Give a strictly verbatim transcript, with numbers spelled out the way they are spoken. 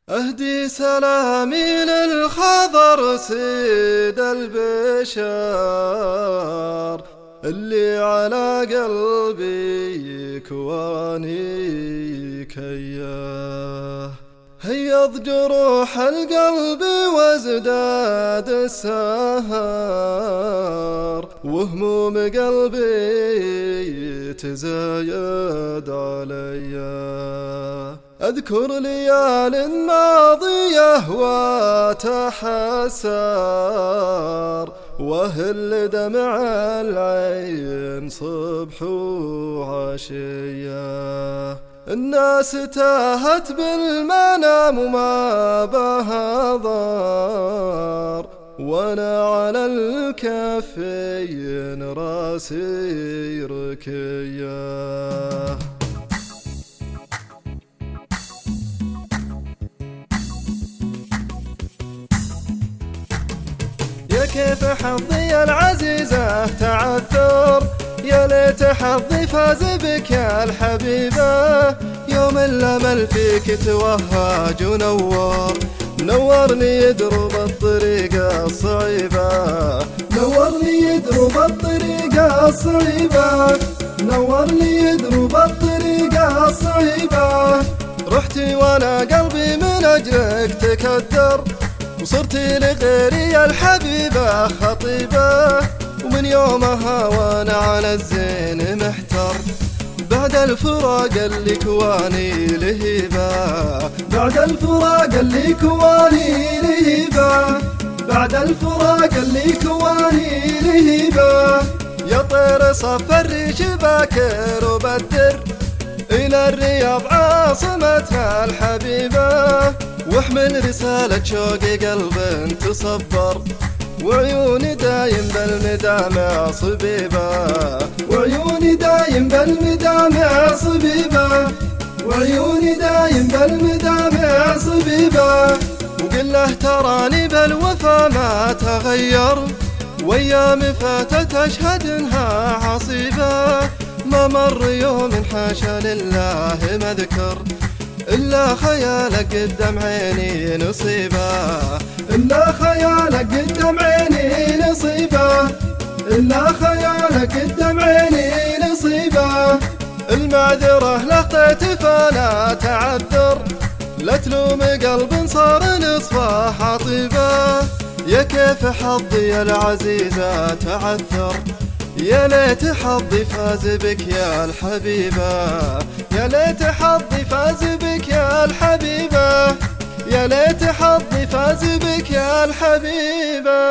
أهدي سلامي للخضر سيد البشر اللي على قلبي كواني كياه هيض جروح القلب وازداد السهر وهموم قلبي تزايد عليا أذكر ليال ماضية وأتحسر وهل دمع العين صبح وعشية الناس تاهت بالمنام وما بها ضار وانا على الكفين راسي ركيه يا كيف حظي العزيزة تعثر يا ليت حظي فاز بك يا الحبيبة يوم الأمل فيك توهج ونور نورني يدرب الطريقة الصعيبة نورني يدرب الطريقة الصعيبة نورني يدرب الطريقة الصعيبة رحتي وانا قلبي من أجلك تكدر وصرتي لغيري الحبيبة خطيبة ومن يومها وانا على الزين محتر بعد الفراق اللي كواني لهيبة بعد الفراق اللي كواني لهيبة بعد الفراق اللي كواني لهيبة يا طير صف الريش باكر وبدر إلى الرياض عاصمتنا الحبيبة واحمل رسالة شوقي قلب تصبر وعيوني دايم بالمدامع صبيبة وعيوني دايم بالمدامع صبيبة وعيوني دايم بالمدامع صبيبة وقل له تراني بالوفا ما تغير وايام فاتت اشهد انها عصيبة ما مر يوم حاشا لله مذكر إلا خيالك قدام عيني نصيبة إلا خيالك قدام عيني نصيبة إلا خيالك قدام عيني نصيبة المعذرة لقيت فلا تعذر لا تلوم قلب صار نصفه حطيبة يا كيف حظي العزيزة تعثر يا ليت حظي فاز بك يا الحبيبة يا ليت حظي فاز بك يا الحبيبة يا ليت حظي فاز بك يا الحبيبة